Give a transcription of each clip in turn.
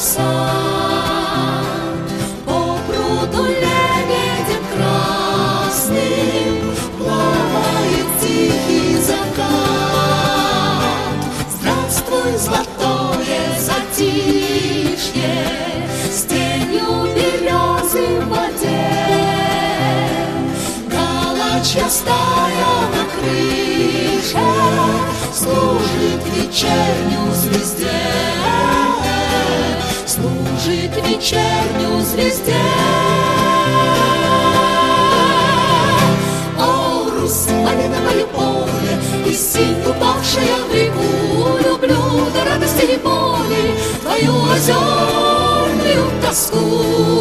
сад, по пруду лебедем красным плавает тихий закат. Здравствуй, золотое затишье, с тенью березы в воде. Галачья стая на крыше служит вечернюю звезде, служит вечернюю звезде. О, Русь, малиновое поле, и синь, упавшая в реку, люблю до радости и боли твою озерную тоску.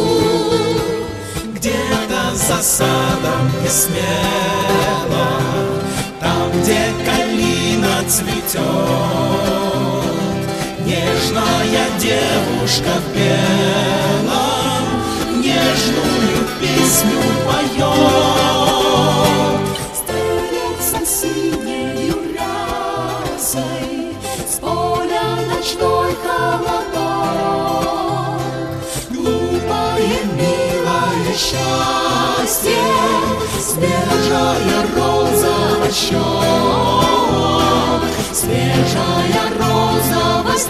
Где-то за садом не смело, там, где калина цветет, нежная девушка в белом нежную песню поет. Стелется синею рясой с поля ночной холодок. Глупое, милое счастье, свежая розовость щек, свежая розовость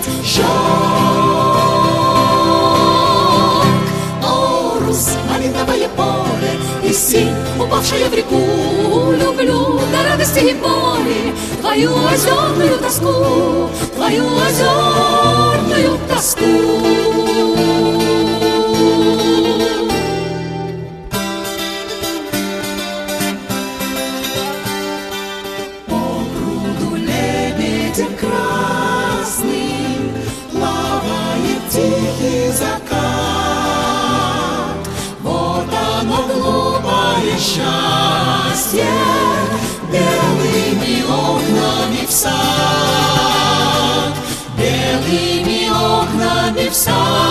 щек. О, Русь, малиновое поле, и синь, упавшая в реку, люблю до радости и боли твою озерную тоску, твою озерную тоску. Красным плавает тихий закат. Вот оно, глупое счастье, белыми окнами в сад, белыми окнами в сад.